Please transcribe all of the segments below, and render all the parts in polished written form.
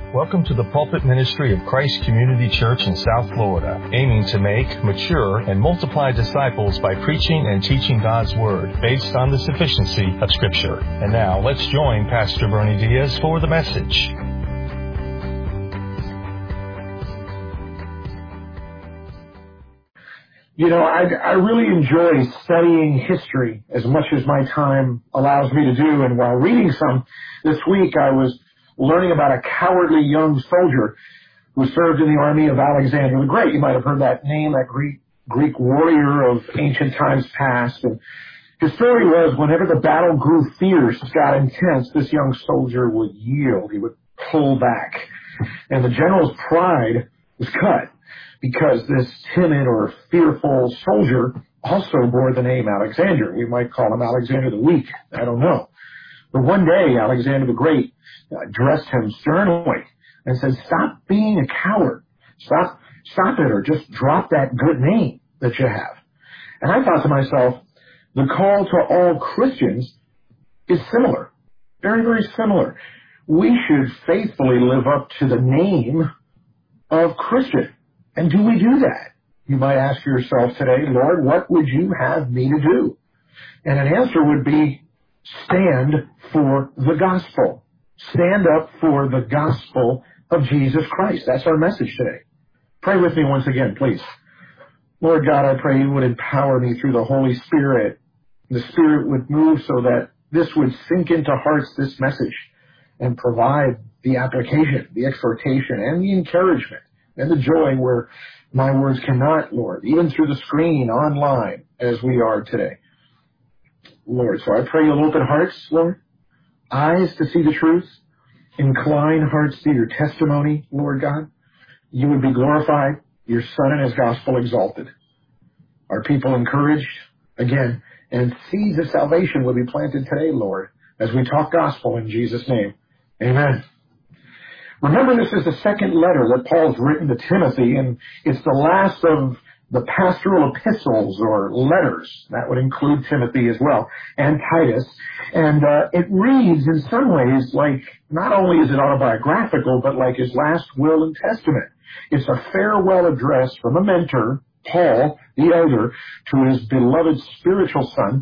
Welcome to the pulpit ministry of Christ Community Church in South Florida, aiming to make, mature, and multiply disciples by preaching and teaching God's Word based on the sufficiency of Scripture. And now, let's join Pastor Bernie Diaz for the message. You know, I really enjoy studying history as much as my time allows me to do. And while reading some this week, I was learning about a cowardly young soldier who served in the army of Alexander the Great. You might have heard that name, that Greek warrior of ancient times past. And his story was whenever the battle grew fierce, got intense, this young soldier would yield. He would pull back. And the general's pride was cut because this timid or fearful soldier also bore the name Alexander. We might call him Alexander the Weak. I don't know. But one day, Alexander the Great addressed him sternly and said, "Stop being a coward. Stop it, or just drop that good name that you have." And I thought to myself, the call to all Christians is similar. Very, very similar. We should faithfully live up to the name of Christian. And do we do that? You might ask yourself today, "Lord, what would you have me to do?" And an answer would be, stand for the gospel. Stand up for the gospel of Jesus Christ. That's our message today. Pray with me once again, please. Lord God, I pray you would empower me through the Holy Spirit. The Spirit would move so that this would sink into hearts, this message, and provide the application, the exhortation, and the encouragement, and the joy where my words cannot, Lord, even through the screen, online, as we are today. Lord, so I pray you'll open hearts, Lord, eyes to see the truth, incline hearts to your testimony, Lord God. You would be glorified, your Son and his gospel exalted. Our people encouraged, again, and seeds of salvation will be planted today, Lord, as we talk gospel in Jesus' name. Amen. Remember, this is the second letter that Paul's written to Timothy, and it's the last of the pastoral epistles or letters. That would include Timothy as well, and Titus. And it reads in some ways like, not only is it autobiographical, but like his last will and testament. It's a farewell address from a mentor, Paul, the elder, to his beloved spiritual son,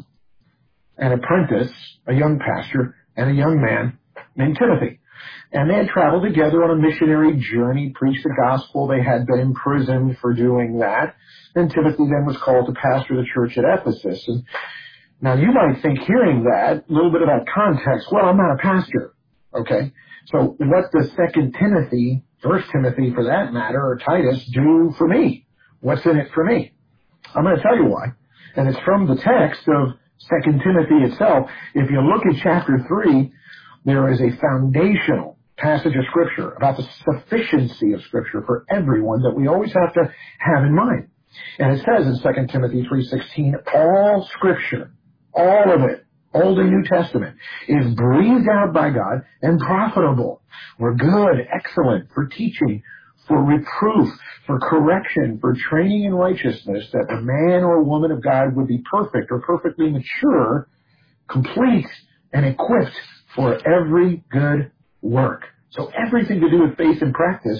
an apprentice, a young pastor, and a young man named Timothy. And they had traveled together on a missionary journey, preached the gospel. They had been imprisoned for doing that. And Timothy then was called to pastor the church at Ephesus. And now you might think, hearing that, a little bit of that context, well, I'm not a pastor. Okay? So what does 2 Timothy, 1 Timothy for that matter, or Titus do for me? What's in it for me? I'm going to tell you why. And it's from the text of 2 Timothy itself. If you look at chapter 3, there is a foundational passage of Scripture about the sufficiency of Scripture for everyone that we always have to have in mind. And it says in 2 Timothy 3:16, all Scripture, all of it, Old and New Testament, is breathed out by God and profitable. We're good, excellent for teaching, for reproof, for correction, for training in righteousness, that the man or woman of God would be perfect or perfectly mature, complete, and equipped for every good work. So everything to do with faith and practice,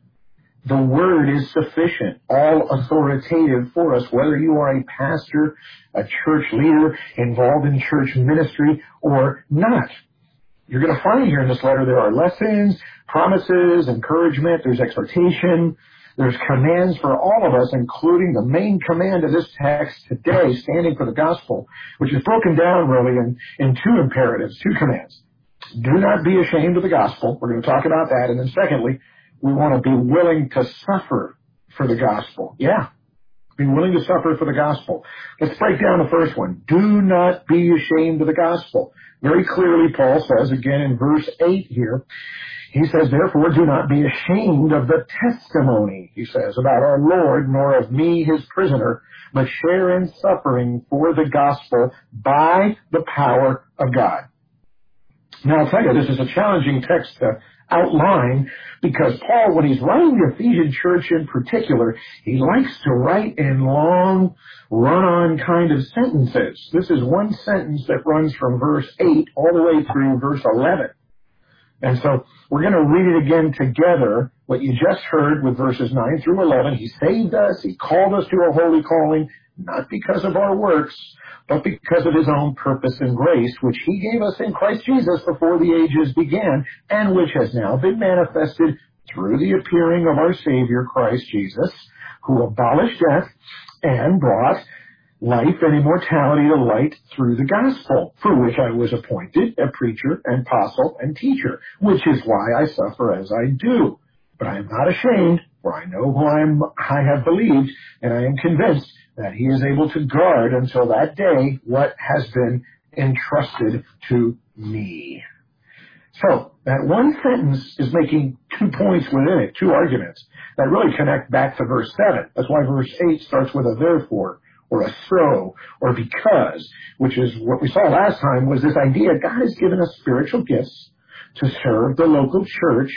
the Word is sufficient, all authoritative for us, whether you are a pastor, a church leader, involved in church ministry, or not. You're going to find here in this letter there are lessons, promises, encouragement, there's exhortation, there's commands for all of us, including the main command of this text today, standing for the gospel, which is broken down really in two imperatives, two commands. Do not be ashamed of the gospel. We're going to talk about that. And then secondly, we want to be willing to suffer for the gospel. Yeah, be willing to suffer for the gospel. Let's break down the first one. Do not be ashamed of the gospel. Very clearly, Paul says, again in verse 8 here, he says, therefore, do not be ashamed of the testimony, he says, about our Lord, nor of me, his prisoner, but share in suffering for the gospel by the power of God. Now, I'll tell you, this is a challenging text to outline because Paul, when he's writing the Ephesian church in particular, he likes to write in long, run-on kind of sentences. This is one sentence that runs from verse 8 all the way through verse 11. And so we're going to read it again together, what you just heard with verses 9 through 11. He saved us. He called us to a holy calling, not because of our works, but because of his own purpose and grace, which he gave us in Christ Jesus before the ages began, and which has now been manifested through the appearing of our Savior, Christ Jesus, who abolished death and brought life and immortality to light through the gospel, for which I was appointed a preacher and apostle and teacher, which is why I suffer as I do. But I am not ashamed, for I know who I have believed, and I am convinced that he is able to guard until that day what has been entrusted to me. So, that one sentence is making 2 points within it, 2 arguments, that really connect back to verse 7. That's why verse 8 starts with a therefore, or a so, or because, which is what we saw last time, was this idea God has given us spiritual gifts to serve the local church,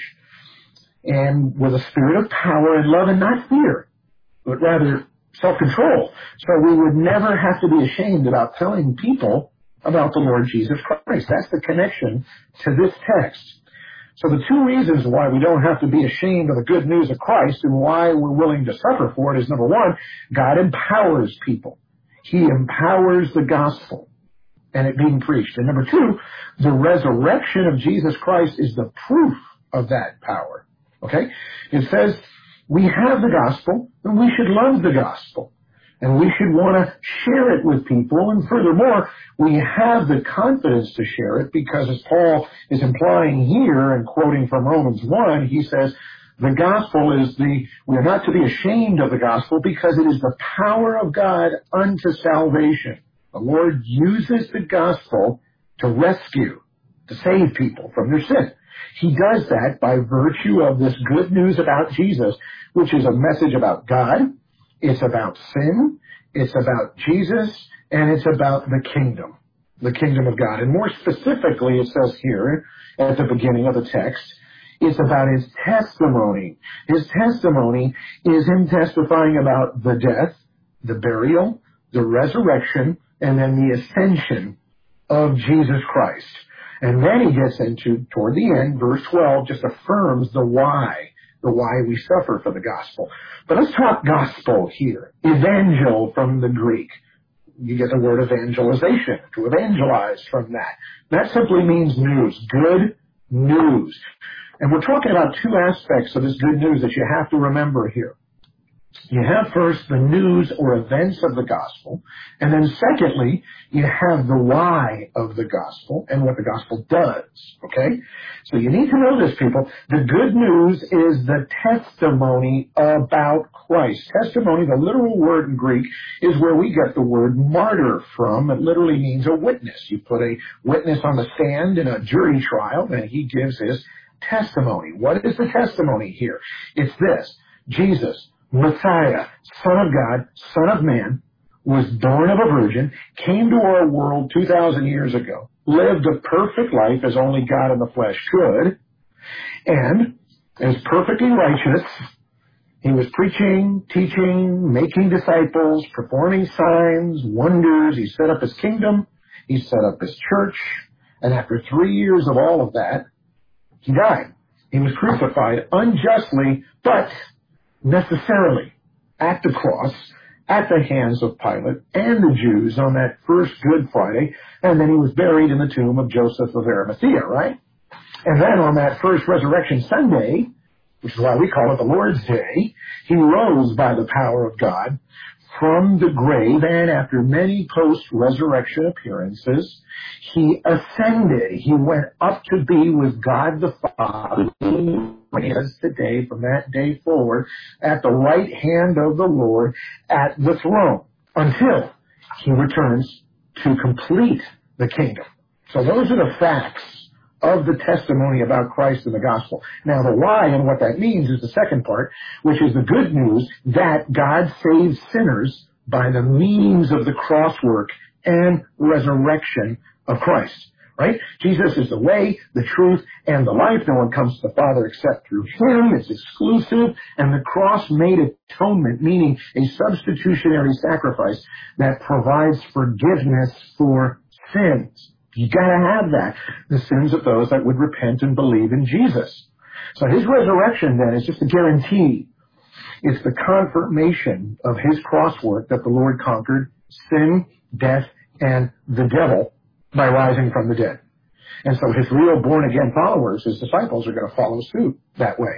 and with a spirit of power and love and not fear, but rather self-control. So we would never have to be ashamed about telling people about the Lord Jesus Christ. That's the connection to this text. So the 2 reasons why we don't have to be ashamed of the good news of Christ and why we're willing to suffer for it is, number 1, God empowers people. He empowers the gospel and it being preached. And number 2, the resurrection of Jesus Christ is the proof of that power. Okay? It says we have the gospel and we should love the gospel. And we should want to share it with people. And furthermore, we have the confidence to share it because, as Paul is implying here and quoting from Romans 1, he says, the gospel is we are not to be ashamed of the gospel because it is the power of God unto salvation. The Lord uses the gospel to rescue, to save people from their sin. He does that by virtue of this good news about Jesus, which is a message about God. It's about sin, it's about Jesus, and it's about the kingdom of God. And more specifically, it says here at the beginning of the text, it's about his testimony. His testimony is him testifying about the death, the burial, the resurrection, and then the ascension of Jesus Christ. And then he gets into, toward the end, verse 12 just affirms the why we suffer for the gospel. But let's talk gospel here. Evangel from the Greek. You get the word evangelization, to evangelize from that. That simply means news, good news. And we're talking about 2 aspects of this good news that you have to remember here. You have first the news or events of the gospel, and then secondly, you have the why of the gospel and what the gospel does, okay? So you need to know this, people. The good news is the testimony about Christ. Testimony, the literal word in Greek, is where we get the word martyr from. It literally means a witness. You put a witness on the stand in a jury trial, and he gives his testimony. What is the testimony here? It's this: Jesus, Messiah, Son of God, Son of Man, was born of a virgin, came to our world 2,000 years ago, lived a perfect life as only God in the flesh could, and as perfectly righteous, he was preaching, teaching, making disciples, performing signs, wonders. He set up his kingdom, he set up his church, and after 3 years of all of that, he died. He was crucified unjustly, but necessarily at the cross, at the hands of Pilate and the Jews on that first Good Friday, and then he was buried in the tomb of Joseph of Arimathea, right? And then on that first Resurrection Sunday, which is why we call it the Lord's Day, he rose by the power of God from the grave, and after many post-resurrection appearances, he ascended. He went up to be with God the Father, he is today, from that day forward, at the right hand of the Lord at the throne, until he returns to complete the kingdom. So those are the facts of the testimony about Christ and the gospel. Now the why and what that means is the second part, which is the good news that God saves sinners by the means of the cross work and resurrection of Christ. Right? Jesus is the way, the truth, and the life. No one comes to the Father except through him. It's exclusive. And the cross made atonement, meaning a substitutionary sacrifice that provides forgiveness for sins. You gotta have that. The sins of those that would repent and believe in Jesus. So his resurrection then is just a guarantee. It's the confirmation of his cross work that the Lord conquered sin, death, and the devil by rising from the dead. And so his real born-again followers, his disciples, are going to follow suit that way.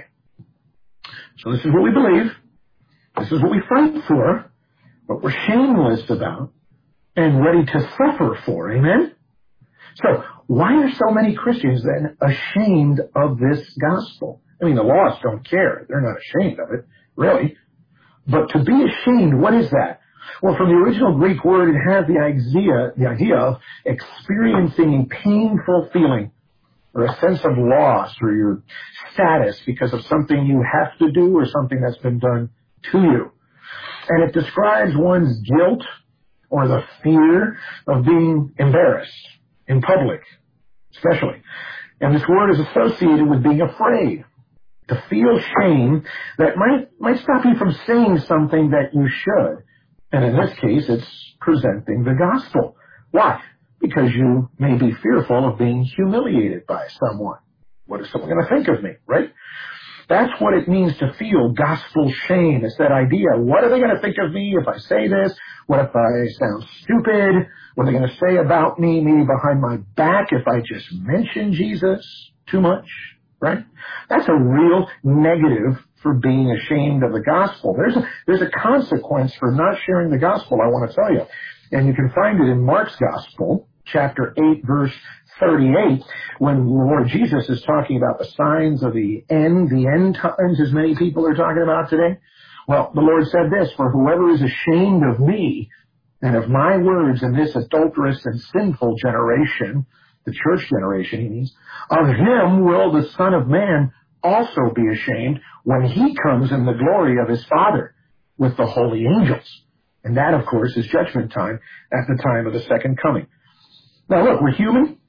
So this is what we believe. This is what we fight for, what we're shameless about, and ready to suffer for. Amen? So why are so many Christians then ashamed of this gospel? I mean, the lost don't care. They're not ashamed of it, really. But to be ashamed, what is that? Well, from the original Greek word, it has the idea of experiencing a painful feeling or a sense of loss or your status because of something you have to do or something that's been done to you. And it describes one's guilt or the fear of being embarrassed in public, especially. And this word is associated with being afraid. To feel shame that might stop you from saying something that you should. And in this case, it's presenting the gospel. Why? Because you may be fearful of being humiliated by someone. What is someone going to think of me, right? That's what it means to feel gospel shame. It's that idea. What are they going to think of me if I say this? What if I sound stupid? What are they going to say about me, maybe behind my back, if I just mention Jesus too much, right? That's a real negative for being ashamed of the gospel. There's a consequence for not sharing the gospel, I want to tell you. And you can find it in Mark's gospel, chapter 8, verse 38, when the Lord Jesus is talking about the signs of the end times, as many people are talking about today. Well, the Lord said this, for whoever is ashamed of me and of my words in this adulterous and sinful generation, the church generation he means, of him will the Son of Man also be ashamed when he comes in the glory of his Father with the holy angels. And that, of course, is judgment time at the time of the second coming. Now, look, we're human.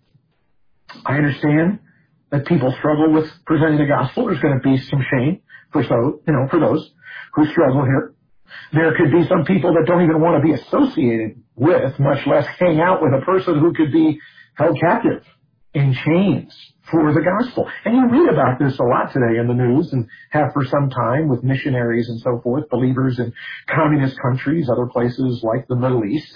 I understand that people struggle with presenting the gospel. There's going to be some shame for those who struggle here. There could be some people that don't even want to be associated with, much less hang out with a person who could be held captive in chains for the gospel. And you read about this a lot today in the news and have for some time with missionaries and so forth, believers in communist countries, other places like the Middle East,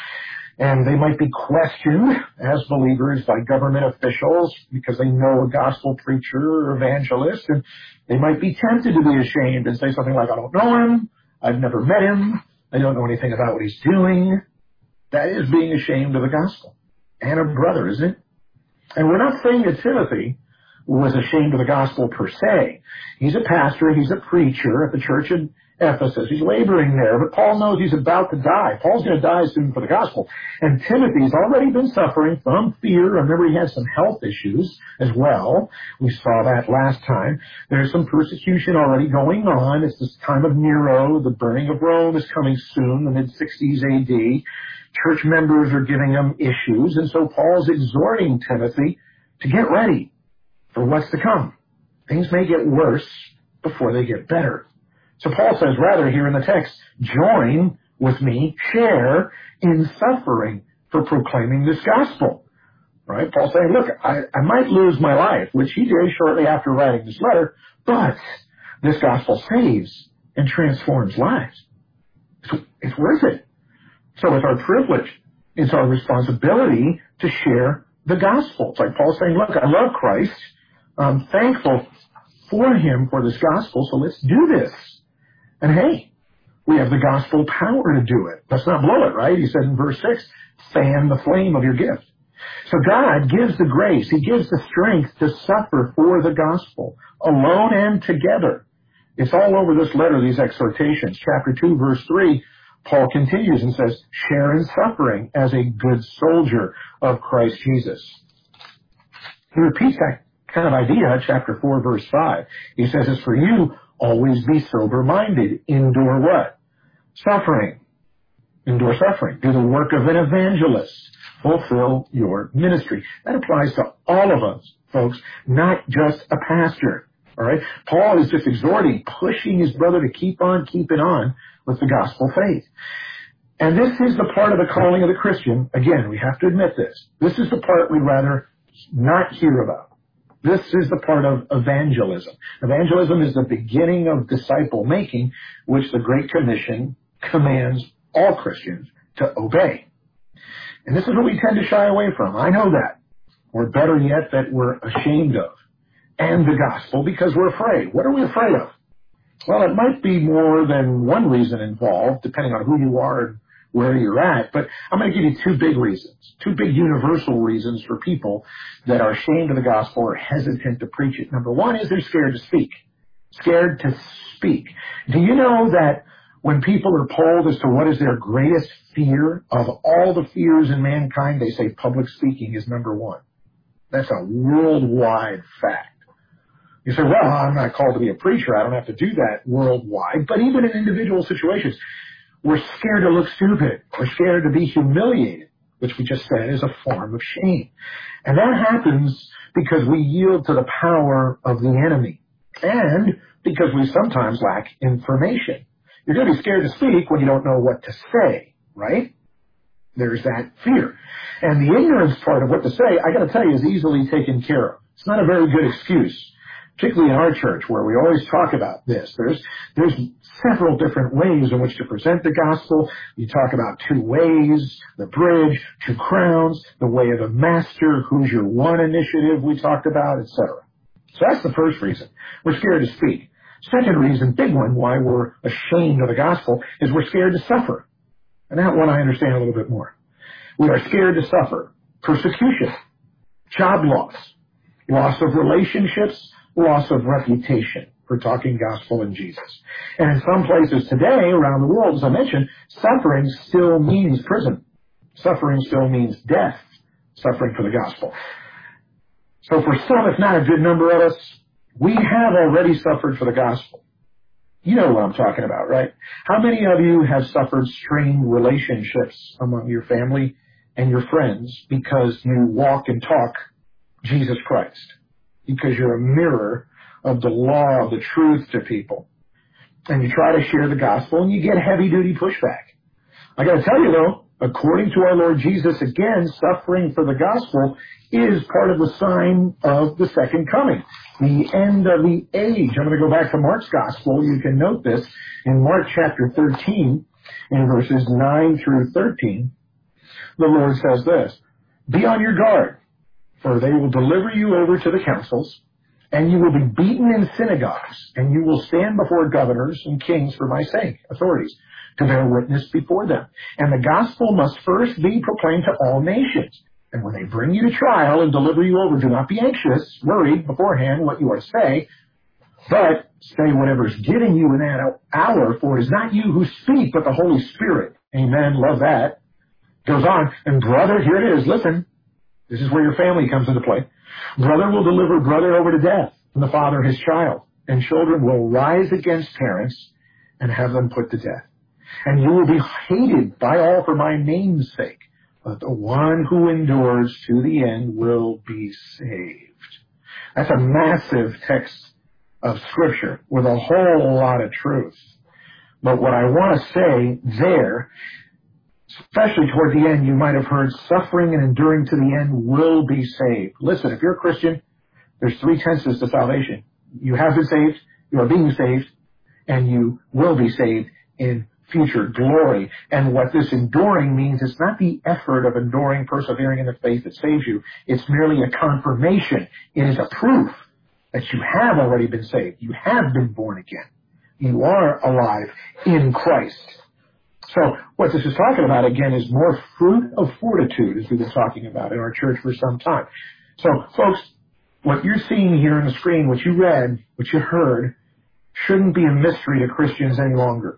and they might be questioned as believers by government officials because they know a gospel preacher or evangelist, and they might be tempted to be ashamed and say something like, I don't know him, I've never met him, I don't know anything about what he's doing. That is being ashamed of the gospel. And a brother, isn't it? And we're not saying that Timothy was ashamed of the gospel per se. He's a pastor, he's a preacher at the church in Ephesus. He's laboring there, but Paul knows he's about to die. Paul's going to die soon for the gospel. And Timothy's already been suffering from fear. Remember, he had some health issues as well. We saw that last time. There's some persecution already going on. It's this time of Nero. The burning of Rome is coming soon, the mid-60s AD. Church members are giving him issues, and so Paul's exhorting Timothy to get ready for what's to come. Things may get worse before they get better. So Paul says, rather, here in the text, join with me, share in suffering for proclaiming this gospel. Right? Paul's saying, look, I might lose my life, which he did shortly after writing this letter, but this gospel saves and transforms lives. It's worth it. So it's our privilege. It's our responsibility to share the gospel. It's like Paul saying, look, I love Christ. I'm thankful for him for this gospel, so let's do this. And hey, we have the gospel power to do it. Let's not blow it, right? He said in verse 6, fan the flame of your gift. So God gives the grace. He gives the strength to suffer for the gospel, alone and together. It's all over this letter, these exhortations. Chapter 2, verse 3, Paul continues and says, share in suffering as a good soldier of Christ Jesus. He repeats that kind of idea, chapter 4, verse 5. He says, as for you, always be sober-minded. Endure what? Suffering. Endure suffering. Do the work of an evangelist. Fulfill your ministry. That applies to all of us, folks, not just a pastor. All right? Paul is just exhorting, pushing his brother to keep on keeping on with the gospel faith. And this is the part of the calling of the Christian. Again, we have to admit this. This is the part we'd rather not hear about. This is the part of evangelism. Evangelism is the beginning of disciple making, which the Great Commission commands all Christians to obey. And this is what we tend to shy away from. I know that. Or better yet, that we're ashamed of. And the gospel, because we're afraid. What are we afraid of? Well, it might be more than one reason involved, depending on who you are and where you're at. But I'm going to give you two big reasons, two big universal reasons for people that are ashamed of the gospel or hesitant to preach it. Number one is they're scared to speak. Scared to speak. Do you know that when people are polled as to what is their greatest fear, of all the fears in mankind, they say public speaking is number one? That's a worldwide fact. You say, well, I'm not called to be a preacher. I don't have to do that worldwide. But even in individual situations, we're scared to look stupid. We're scared to be humiliated, which we just said is a form of shame. And that happens because we yield to the power of the enemy and because we sometimes lack information. You're going to be scared to speak when you don't know what to say, right? There's that fear. And the ignorance part of what to say, I got to tell you, is easily taken care of. It's not a very good excuse, particularly in our church where we always talk about this. There's several different ways in which to present the gospel. You talk about two ways, the bridge, two crowns, the way of the master, who's your one initiative we talked about, etc. So that's the first reason. We're scared to speak. Second reason, big one, why we're ashamed of the gospel is we're scared to suffer. And that one I understand a little bit more. We are scared to suffer persecution, job loss, loss of relationships, loss of reputation for talking gospel in Jesus. And in some places today around the world, as I mentioned, suffering still means prison. Suffering still means death, suffering for the gospel. So for some, if not a good number of us, we have already suffered for the gospel. You know what I'm talking about, right? How many of you have suffered strained relationships among your family and your friends because you walk and talk Jesus Christ? Because you're a mirror of the law, of the truth to people. And you try to share the gospel and you get heavy-duty pushback. I got to tell you, though, according to our Lord Jesus, again, suffering for the gospel is part of the sign of the second coming, the end of the age. I'm going to go back to Mark's gospel. You can note this in Mark chapter 13, in verses 9 through 13. The Lord says this, "Be on your guard, for they will deliver you over to the councils, and you will be beaten in synagogues, and you will stand before governors and kings for my sake," authorities, "to bear witness before them. And the gospel must first be proclaimed to all nations. And when they bring you to trial and deliver you over, do not be anxious, worried beforehand what you are to say, but say whatever is given you in that hour, for it is not you who speak, but the Holy Spirit." Amen. Love that. Goes on. "And brother," here it is, listen, this is where your family comes into play. "Brother will deliver brother over to death, and the father his child. And children will rise against parents and have them put to death. And you will be hated by all for my name's sake. But the one who endures to the end will be saved." That's a massive text of Scripture with a whole lot of truth. But what I want to say there, especially toward the end, you might have heard suffering and enduring to the end will be saved. Listen, if you're a Christian, there's three tenses to salvation. You have been saved, you are being saved, and you will be saved in future glory. And what this enduring means is not the effort of enduring, persevering in the faith that saves you. It's merely a confirmation. It is a proof that you have already been saved. You have been born again. You are alive in Christ. So what this is talking about, again, is more fruit of fortitude, as we've been talking about in our church for some time. So, folks, what you're seeing here on the screen, what you read, what you heard, shouldn't be a mystery to Christians any longer.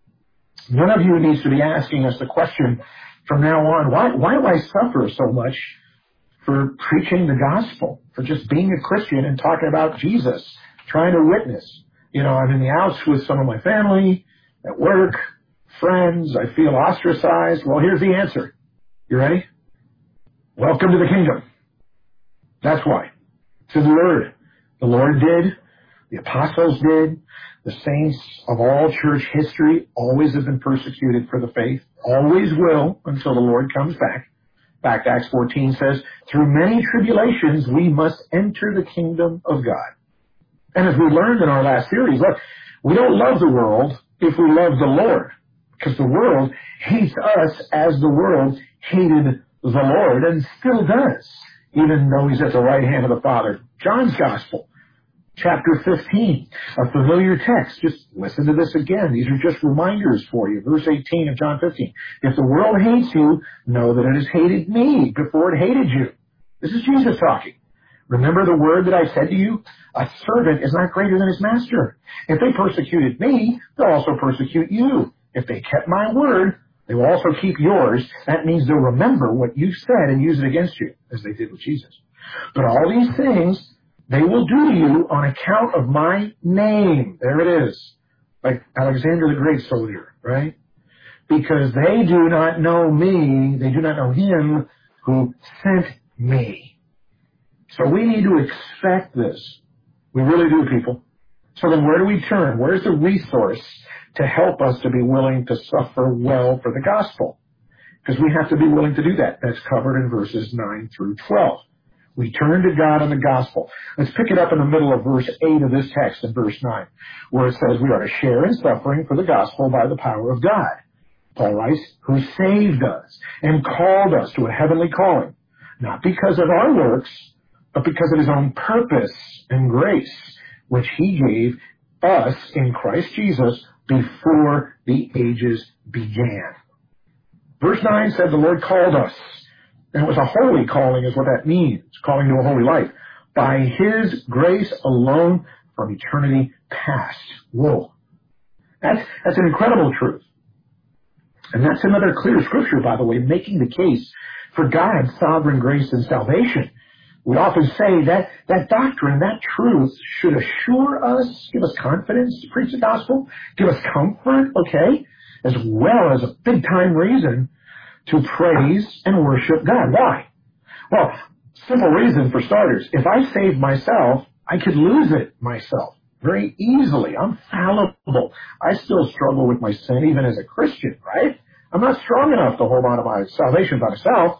None of you needs to be asking us the question from now on, why do I suffer so much for preaching the gospel, for just being a Christian and talking about Jesus, trying to witness? You know, I'm in the house with some of my family, at work, friends, I feel ostracized. Well, here's the answer. You ready? Welcome to the kingdom. That's why. To the Lord. The Lord did The apostles did. The saints of all church history always have been persecuted for the faith, always will until the Lord comes back. In fact, Acts 14 says, through many tribulations we must enter the kingdom of God. And as we learned in our last series, look, we don't love the world if we love the Lord, because the world hates us as the world hated the Lord and still does, even though he's at the right hand of the Father. John's Gospel, chapter 15, a familiar text. Just listen to this again. These are just reminders for you. Verse 18 of John 15. If the world hates you, know that it has hated me before it hated you. This is Jesus talking. Remember the word that I said to you? A servant is not greater than his master. If they persecuted me, they'll also persecute you. If they kept my word, they will also keep yours. That means they'll remember what you said and use it against you, as they did with Jesus. But all these things they will do to you on account of my name. There it is. Like Alexander the Great soldier, right? Because they do not know me, they do not know him who sent me. So we need to expect this. We really do, people. So then where do we turn? Where's the resource to help us to be willing to suffer well for the gospel? Because we have to be willing to do that. That's covered in verses 9 through 12. We turn to God in the gospel. Let's pick it up in the middle of verse 8 of this text in verse 9, where it says we are to share in suffering for the gospel by the power of God. Paul writes, who saved us and called us to a heavenly calling, not because of our works, but because of his own purpose and grace, which he gave us in Christ Jesus before the ages began. Verse 9 said the Lord called us. And it was a holy calling is what that means, calling to a holy life. By his grace alone from eternity past. Whoa. That's an incredible truth. And that's another clear scripture, by the way, making the case for God's sovereign grace and salvation. We often say that doctrine, that truth should assure us, give us confidence to preach the gospel, give us comfort, okay, as well as a big-time reason to praise and worship God. Why? Well, simple reason for starters. If I saved myself, I could lose it myself very easily. I'm fallible. I still struggle with my sin even as a Christian, right? I'm not strong enough to hold on to my salvation by myself.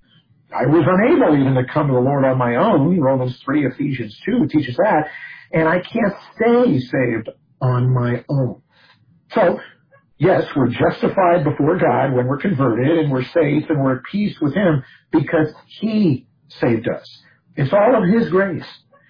I was unable even to come to the Lord on my own. Romans 3, Ephesians 2 teaches that. And I can't stay saved on my own. So, yes, we're justified before God when we're converted, and we're safe, and we're at peace with him because he saved us. It's all of his grace.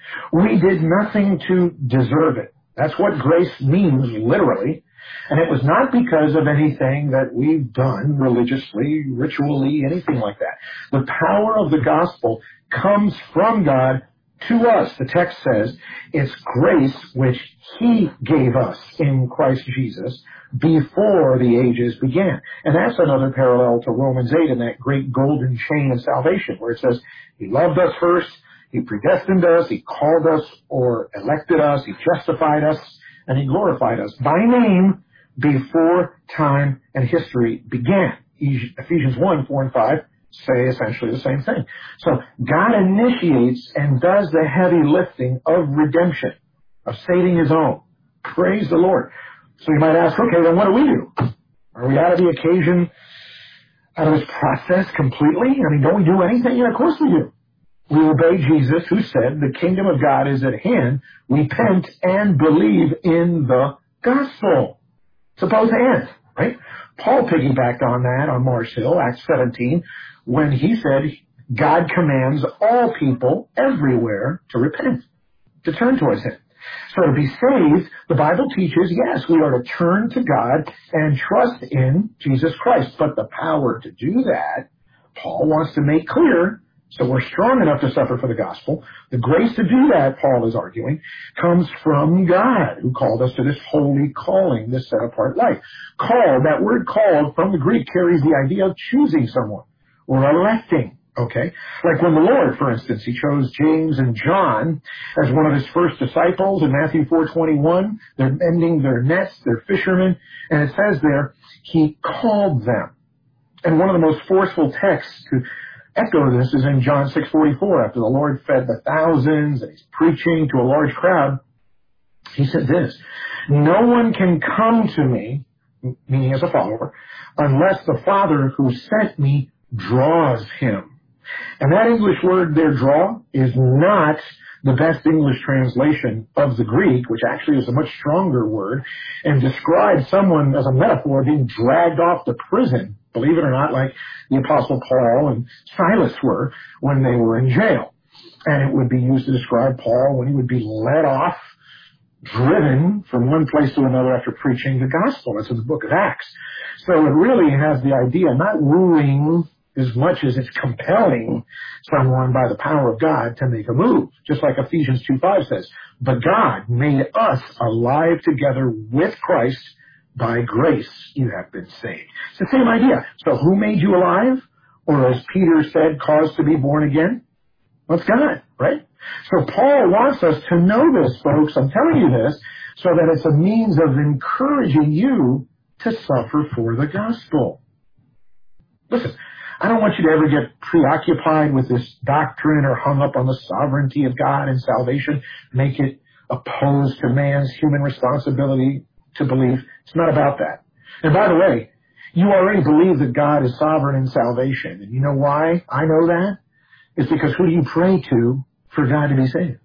We did nothing to deserve it. That's what grace means, literally. And it was not because of anything that we've done religiously, ritually, anything like that. The power of the gospel comes from God to us. The text says it's grace which he gave us in Christ Jesus before the ages began. And that's another parallel to Romans 8 in that great golden chain of salvation where it says he loved us first, he predestined us, he called us or elected us, he justified us, and he glorified us by name before time and history began. Ephesians 1, 4 and 5 say essentially the same thing. So God initiates and does the heavy lifting of redemption, of saving his own. Praise the Lord. So you might ask, okay, then what do we do? Are we out of the occasion, out of this process completely? I mean, don't we do anything? Yeah, of course we do. We obey Jesus, who said, the kingdom of God is at hand. Repent and believe in the gospel. Suppose and, right? Paul piggybacked on that on Mars Hill, Acts 17, when he said, God commands all people everywhere to repent, to turn towards him. So to be saved, the Bible teaches, yes, we are to turn to God and trust in Jesus Christ. But the power to do that, Paul wants to make clear, so we're strong enough to suffer for the gospel. The grace to do that, Paul is arguing, comes from God, who called us to this holy calling, this set-apart life. Called, that word called from the Greek carries the idea of choosing someone or electing. Okay? Like when the Lord, for instance, he chose James and John as one of his first disciples in Matthew 4:21. They're mending their nets, they're fishermen, and it says there, he called them. And one of the most forceful texts to echo this is in John 6:44, after the Lord fed the thousands and he's preaching to a large crowd. He said this, no one can come to me, meaning as a follower, unless the Father who sent me draws him. And that English word there, draw, is not the best English translation of the Greek, which actually is a much stronger word, and describes someone as a metaphor being dragged off to prison, believe it or not, like the Apostle Paul and Silas were when they were in jail. And it would be used to describe Paul when he would be led off, driven from one place to another after preaching the gospel. That's in the book of Acts. So it really has the idea, not wooing as much as it's compelling someone by the power of God to make a move. Just like Ephesians 2:5 says, but God made us alive together with Christ. By grace you have been saved. It's the same idea. So who made you alive? Or as Peter said, caused to be born again? Well, it's God, right? So Paul wants us to know this, folks. I'm telling you this so that it's a means of encouraging you to suffer for the gospel. Listen, I don't want you to ever get preoccupied with this doctrine or hung up on the sovereignty of God and salvation. Make it opposed to man's human responsibility to believe. It's not about that. And by the way, you already believe that God is sovereign in salvation. And you know why I know that? It's because who do you pray to for God to be saved?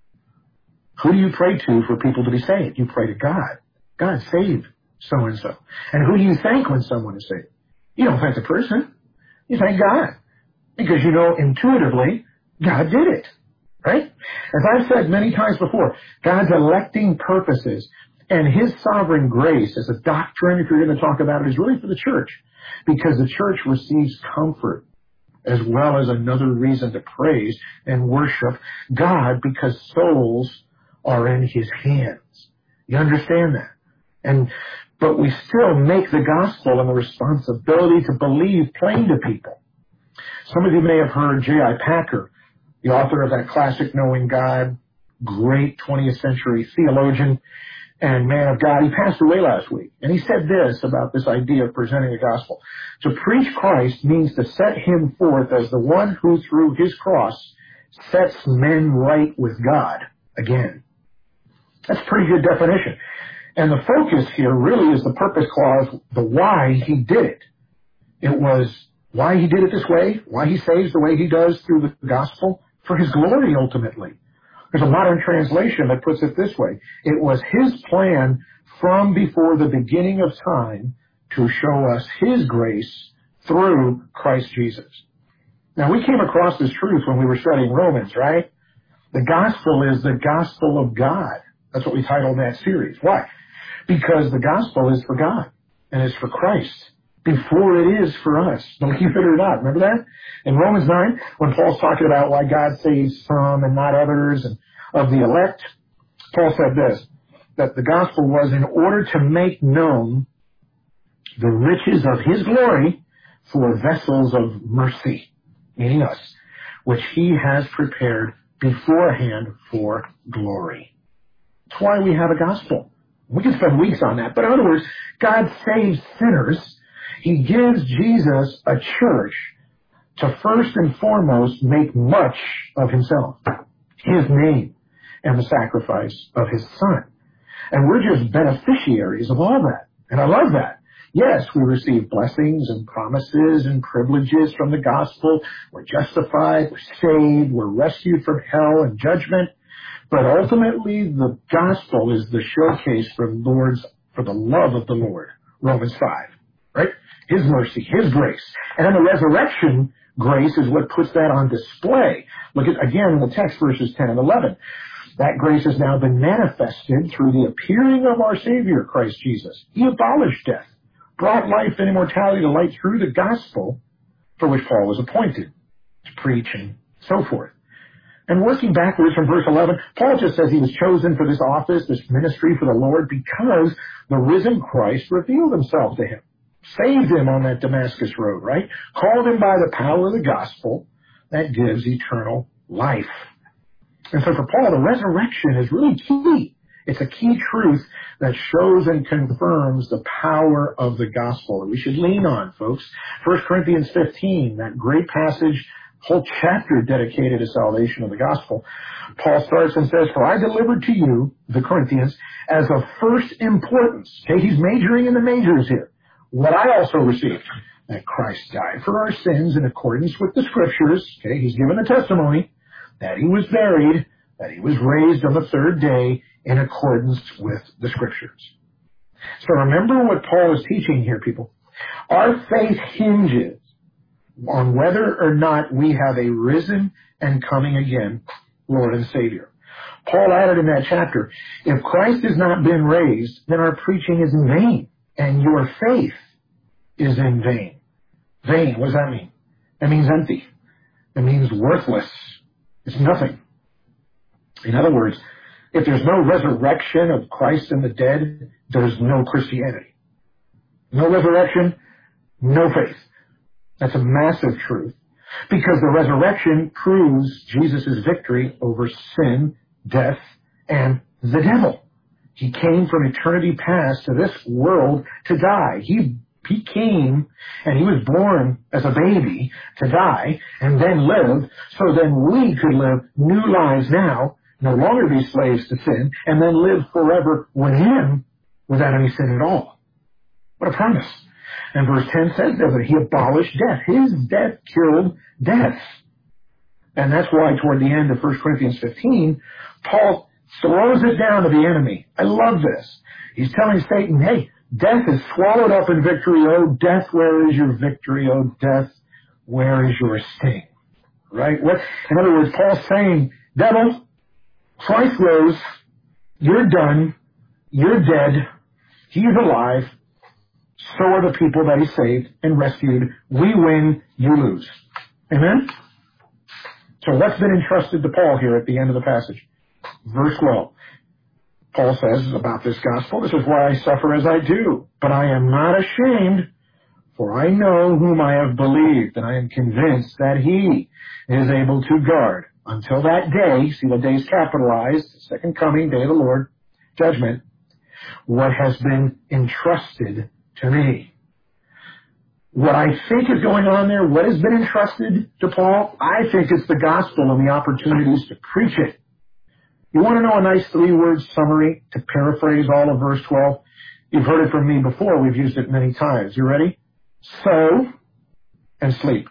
Who do you pray to for people to be saved? You pray to God. God, save so-and-so. And who do you thank when someone is saved? You don't thank the person. You thank God. Because you know intuitively, God did it. Right? As I've said many times before, God's electing purposes and His sovereign grace as a doctrine, if you're going to talk about it, is really for the church. Because the church receives comfort as well as another reason to praise and worship God because souls are in His hands. You understand that? But we still make the gospel and the responsibility to believe plain to people. Some of you may have heard J.I. Packer, the author of that classic Knowing God, great 20th century theologian and man of God. He passed away last week. And he said this about this idea of presenting the gospel. To preach Christ means to set Him forth as the one who through His cross sets men right with God again. That's a pretty good definition. And the focus here really is the purpose clause, the why He did it. It was why He did it this way, why He saves the way He does through the gospel, for His glory ultimately. There's a modern translation that puts it this way. It was His plan from before the beginning of time to show us His grace through Christ Jesus. Now, we came across this truth when we were studying Romans, right? The gospel is the gospel of God. That's what we titled that series. Why? Because the gospel is for God, and it's for Christ, before it is for us. Believe it or not. Remember that? In Romans 9, when Paul's talking about why God saves some and not others, and of the elect, Paul said this, that the gospel was in order to make known the riches of His glory for vessels of mercy, meaning us, which He has prepared beforehand for glory. That's why we have a gospel. We can spend weeks on that. But in other words, God saves sinners. He gives Jesus a church to first and foremost make much of Himself, His name, and the sacrifice of His Son. And we're just beneficiaries of all that. And I love that. Yes, we receive blessings and promises and privileges from the gospel. We're justified, we're saved, we're rescued from hell and judgment. But ultimately, the gospel is the showcase for the love of the Lord. Romans 5, right? His mercy, His grace. And then the resurrection grace is what puts that on display. Look at, again, in the text, verses 10 and 11. That grace has now been manifested through the appearing of our Savior, Christ Jesus. He abolished death, brought life and immortality to light through the gospel for which Paul was appointed to preach and so forth. And working backwards from verse 11, Paul just says he was chosen for this office, this ministry for the Lord, because the risen Christ revealed Himself to him, saved him on that Damascus road, right? Called him by the power of the gospel that gives eternal life. And so for Paul, the resurrection is really key. It's a key truth that shows and confirms the power of the gospel that we should lean on, folks. 1 Corinthians 15, that great passage whole chapter dedicated to salvation of the gospel. Paul starts and says, "For I delivered to you," the Corinthians, "as of first importance." Okay, he's majoring in the majors here. "What I also received, that Christ died for our sins in accordance with the Scriptures." Okay, he's given a testimony that he was buried, that he was raised on the third day in accordance with the Scriptures. So remember what Paul is teaching here, people. Our faith hinges on whether or not we have a risen and coming again Lord and Savior. Paul added in that chapter, if Christ has not been raised, then our preaching is in vain, and your faith is in vain. Vain, what does that mean? That means empty. It means worthless. It's nothing. In other words, if there's no resurrection of Christ and the dead, there's no Christianity. No resurrection, no faith. That's a massive truth, because the resurrection proves Jesus' victory over sin, death, and the devil. He came from eternity past to this world to die. He came and he was born as a baby to die and then live, so then we could live new lives now, no longer be slaves to sin, and then live forever with him without any sin at all. What a promise. And verse 10 says that he abolished death. His death killed death. And that's why toward the end of 1 Corinthians 15, Paul throws it down to the enemy. I love this. He's telling Satan, hey, death is swallowed up in victory. Oh, death, where is your victory? Oh, death, where is your sting? Right? In other words, Paul's saying, devil, Christ rose. You're done. You're dead. He's alive. So are the people that he saved and rescued. We win, you lose. Amen? So what's been entrusted to Paul here at the end of the passage? Verse 12. Paul says about this gospel, this is why I suffer as I do, but I am not ashamed, for I know whom I have believed, and I am convinced that he is able to guard until that day, see the day is capitalized, second coming, day of the Lord, judgment, what has been entrusted to me. What I think is going on there, what has been entrusted to Paul, I think it's the gospel and the opportunities to preach it. You want to know a nice 3-word summary to paraphrase all of verse 12? You've heard it from me before. We've used it many times. You ready? Sow and sleep.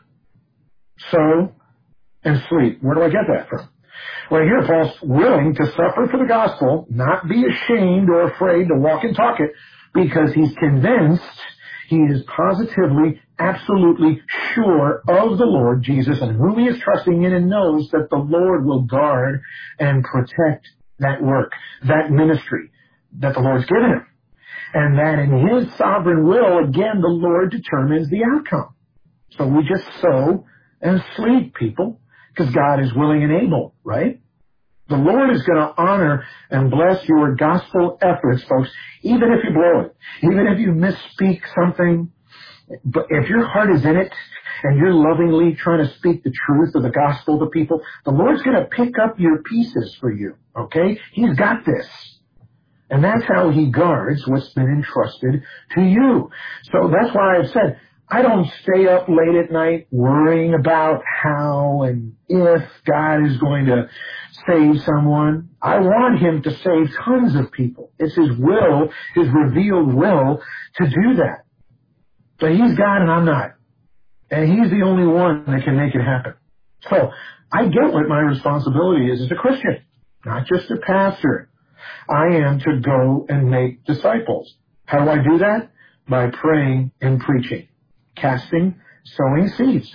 Sow and sleep. Where do I get that from? Well, here Paul's willing to suffer for the gospel, not be ashamed or afraid to walk and talk it, because he's convinced, he is positively, absolutely sure of the Lord Jesus and whom he is trusting in, and knows that the Lord will guard and protect that work, that ministry that the Lord's given him. And that in his sovereign will, again, the Lord determines the outcome. So we just sow and sleep, people, because God is willing and able, right? The Lord is going to honor and bless your gospel efforts, folks, even if you blow it, even if you misspeak something. But if your heart is in it and you're lovingly trying to speak the truth of the gospel to people, the Lord's going to pick up your pieces for you, okay? He's got this. And that's how he guards what's been entrusted to you. So that's why I've said, I don't stay up late at night worrying about how and if God is going to save someone. I want him to save tons of people. It's his will, his revealed will to do that. But he's God and I'm not. And he's the only one that can make it happen. So I get what my responsibility is as a Christian, not just a pastor. I am to go and make disciples. How do I do that? By praying and preaching, casting, sowing seeds.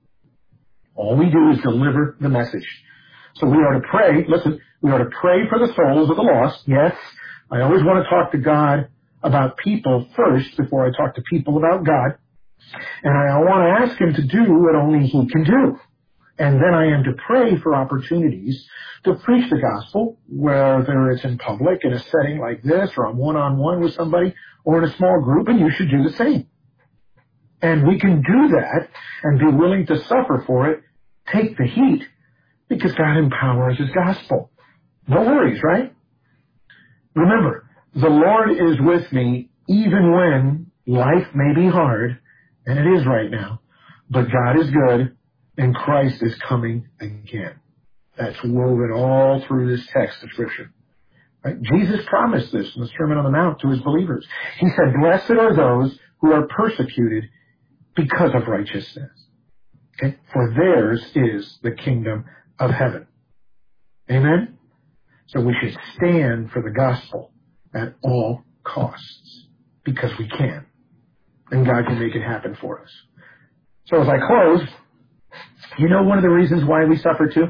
All we do is deliver the message. So we are to pray, listen, we are to pray for the souls of the lost. Yes, I always want to talk to God about people first before I talk to people about God. And I want to ask him to do what only he can do. And then I am to pray for opportunities to preach the gospel, whether it's in public, in a setting like this, or I'm one-on-one with somebody, or in a small group, and you should do the same. And we can do that and be willing to suffer for it, take the heat, because God empowers his gospel. No worries, right? Remember, the Lord is with me even when life may be hard, and it is right now, but God is good, and Christ is coming again. That's woven all through this text of Scripture. Right? Jesus promised this in the Sermon on the Mount to his believers. He said, "Blessed are those who are persecuted because of righteousness. Okay? For theirs is the kingdom of heaven." Amen? So we should stand for the gospel at all costs because we can. And God can make it happen for us. So as I close, you know one of the reasons why we suffer too?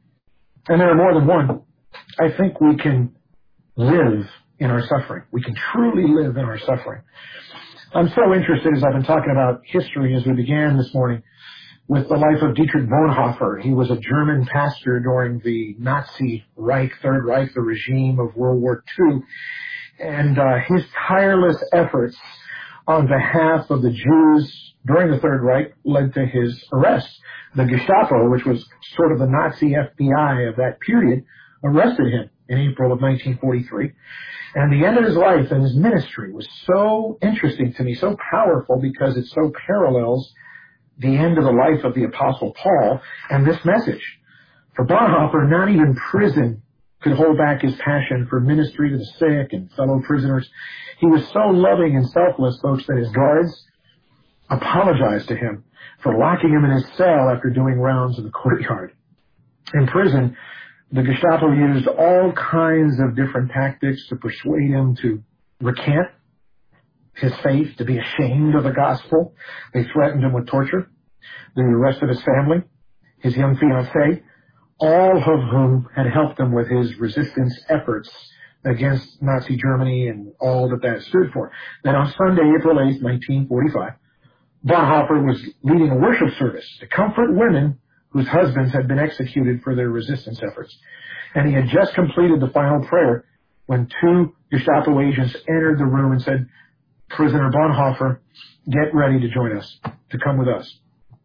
And there are more than one. I think we can live in our suffering. We can truly live in our suffering. I'm so interested, as I've been talking about history as we began this morning, with the life of Dietrich Bonhoeffer. He was a German pastor during the Nazi Reich, Third Reich, the regime of World War II. And his tireless efforts on behalf of the Jews during the Third Reich led to his arrest. The Gestapo, which was sort of the Nazi FBI of that period, arrested him in April of 1943. And the end of his life and his ministry was so interesting to me, so powerful, because it so parallels the end of the life of the Apostle Paul and this message. For Bonhoeffer, not even prison could hold back his passion for ministry to the sick and fellow prisoners. He was so loving and selfless, folks, that his guards apologized to him for locking him in his cell after doing rounds in the courtyard. In prison, the Gestapo used all kinds of different tactics to persuade him to recant his faith, to be ashamed of the gospel. They threatened him with torture. They arrested his family, his young fiancée, all of whom had helped him with his resistance efforts against Nazi Germany and all that stood for. Then on Sunday, April 8th, 1945, Bonhoeffer was leading a worship service to comfort women whose husbands had been executed for their resistance efforts. And he had just completed the final prayer when two Gestapo agents entered the room and said, "Prisoner Bonhoeffer, get ready to join us, to come with us."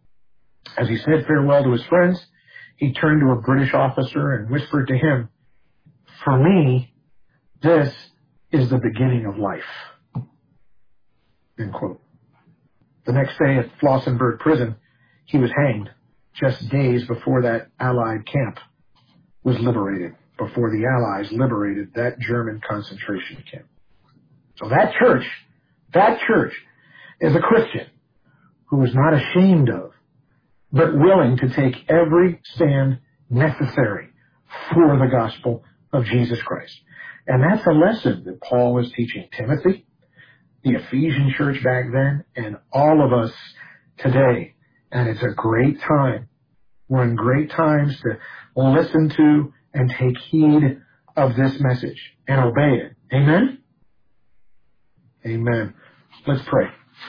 As he said farewell to his friends, he turned to a British officer and whispered to him, "For me, this is the beginning of life." End quote. The next day at Flossenburg prison, he was hanged just days before that Allied camp was liberated, before the Allies liberated that German concentration camp. So that church is a Christian who was not ashamed of, but willing to take every stand necessary for the gospel of Jesus Christ. And that's a lesson that Paul was teaching Timothy, the Ephesian church back then, and all of us today. And it's a great time. We're in great times to listen to and take heed of this message and obey it. Amen? Amen. Let's pray.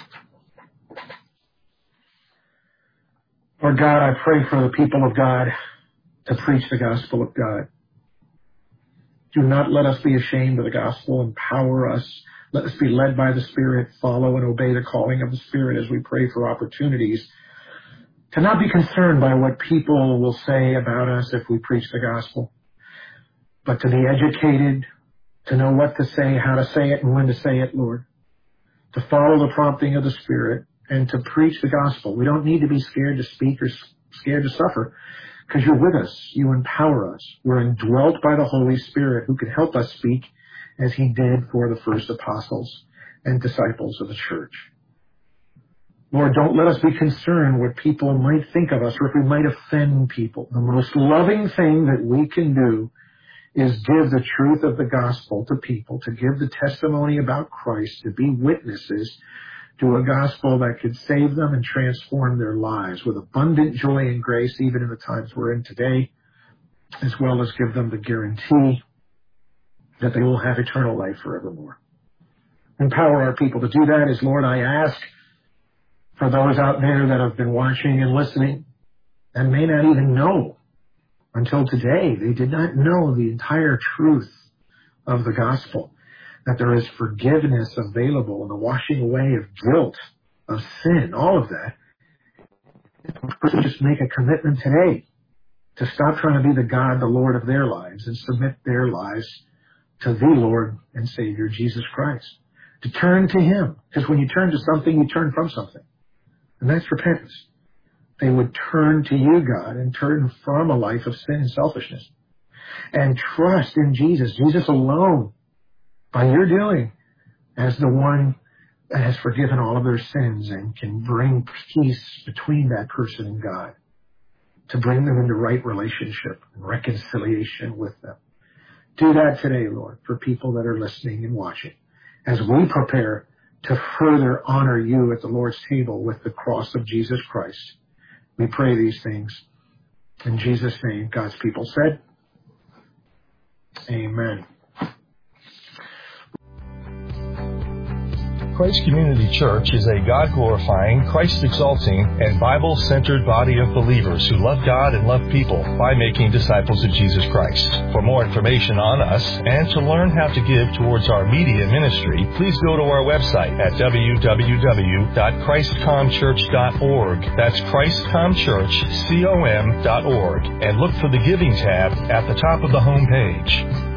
Lord God, I pray for the people of God to preach the gospel of God. Do not let us be ashamed of the gospel. Empower us. Let us be led by the Spirit, follow and obey the calling of the Spirit as we pray for opportunities to not be concerned by what people will say about us if we preach the gospel, but to be educated, to know what to say, how to say it, and when to say it, Lord, to follow the prompting of the Spirit and to preach the gospel. We don't need to be scared to speak or scared to suffer, because you're with us. You empower us. We're indwelt by the Holy Spirit, who can help us speak as he did for the first apostles and disciples of the church. Lord, don't let us be concerned what people might think of us or if we might offend people. The most loving thing that we can do is give the truth of the gospel to people, to give the testimony about Christ, to be witnesses to a gospel that could save them and transform their lives with abundant joy and grace, even in the times we're in today, as well as give them the guarantee that they will have eternal life forevermore. Empower our people to do that. As Lord, I ask for those out there that have been watching and listening and may not even know until today, they did not know the entire truth of the gospel, that there is forgiveness available and the washing away of guilt, of sin, all of that. Just make a commitment today to stop trying to be the God, the Lord of their lives, and submit their lives to the Lord and Savior, Jesus Christ. To turn to him. Because when you turn to something, you turn from something. And that's repentance. they would turn to you, God, and turn from a life of sin and selfishness and trust in Jesus, Jesus alone, by your doing, as the one that has forgiven all of their sins and can bring peace between that person and God, to bring them into right relationship and reconciliation with them. Do that today, Lord, for people that are listening and watching, as we prepare to further honor you at the Lord's table with the cross of Jesus Christ. We pray these things in Jesus' name. God's people said, amen. Christ Community Church is a God-glorifying, Christ-exalting, and Bible-centered body of believers who love God and love people by making disciples of Jesus Christ. For more information on us and to learn how to give towards our media ministry, please go to our website at www.christcomchurch.org. That's ChristComChurch.org, and look for the Giving tab at the top of the home page.